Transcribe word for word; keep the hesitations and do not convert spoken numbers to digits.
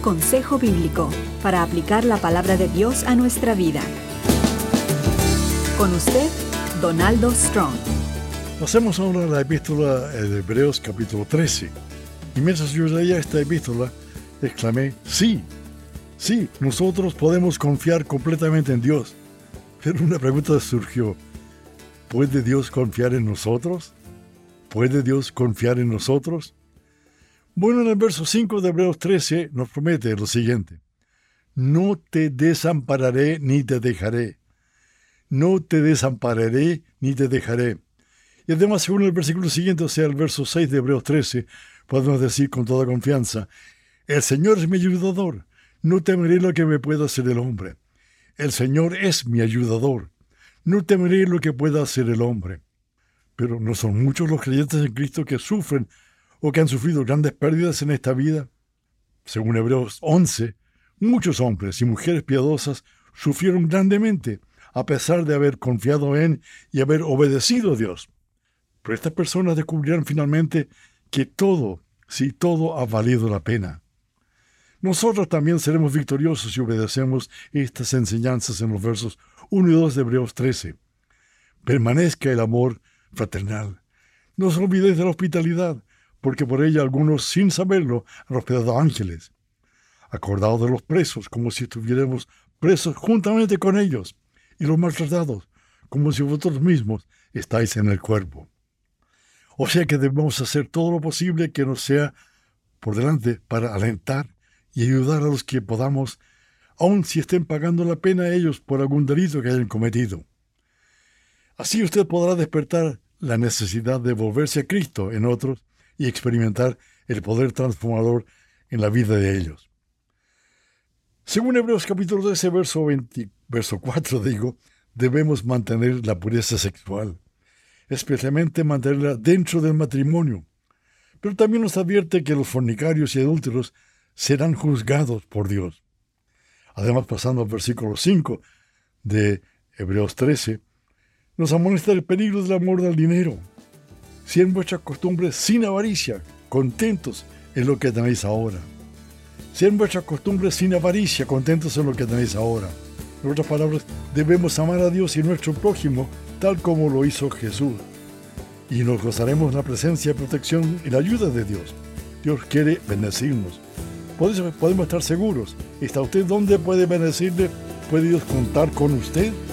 consejo bíblico para aplicar la palabra de Dios a nuestra vida. Con usted, Donaldo Strong. Pasemos ahora a la epístola de Hebreos capítulo trece. Y mientras yo leía esta epístola, exclamé, sí, sí, nosotros podemos confiar completamente en Dios. Pero una pregunta surgió, ¿puede Dios confiar en nosotros? ¿Puede Dios confiar en nosotros? Bueno, en el verso cinco de Hebreos trece nos promete lo siguiente, no te desampararé ni te dejaré. No te desampararé ni te dejaré. Y además, según el versículo siguiente, o sea, el verso seis de Hebreos trece, podemos decir con toda confianza, el Señor es mi ayudador, no temeré lo que me pueda hacer el hombre. El Señor es mi ayudador, no temeré lo que pueda hacer el hombre. Pero ¿no son muchos los creyentes en Cristo que sufren o que han sufrido grandes pérdidas en esta vida? Según Hebreos once, muchos hombres y mujeres piadosas sufrieron grandemente, a pesar de haber confiado en y haber obedecido a Dios. Pero estas personas descubrirán finalmente que todo, sí, todo ha valido la pena. Nosotros también seremos victoriosos si obedecemos estas enseñanzas en los versos uno y dos de Hebreos trece. Permanezca el amor fraternal. No os olvidéis de la hospitalidad, porque por ella algunos, sin saberlo, han hospedado ángeles. Acordaos de los presos, como si estuviéramos presos juntamente con ellos, y los maltratados, como si vosotros mismos estáis en el cuerpo. O sea que debemos hacer todo lo posible que nos sea por delante para alentar y ayudar a los que podamos, aun si estén pagando la pena a ellos por algún delito que hayan cometido. Así usted podrá despertar la necesidad de volverse a Cristo en otros y experimentar el poder transformador en la vida de ellos. Según Hebreos capítulo trece, verso veinte, verso cuatro, digo, debemos mantener la pureza sexual, especialmente mantenerla dentro del matrimonio. Pero también nos advierte que los fornicarios y adúlteros serán juzgados por Dios. Además, pasando al versículo cinco de Hebreos trece, nos amonesta el peligro del amor del dinero. Si en vuestras costumbres sin avaricia, contentos en lo que tenéis ahora. Si en vuestras costumbres sin avaricia, contentos en lo que tenéis ahora. En otras palabras, debemos amar a Dios y nuestro prójimo tal como lo hizo Jesús. Y nos gozaremos la presencia, protección y la ayuda de Dios. Dios quiere bendecirnos. Por eso podemos estar seguros. ¿Está usted donde puede bendecirle? ¿Puede Dios contar con usted?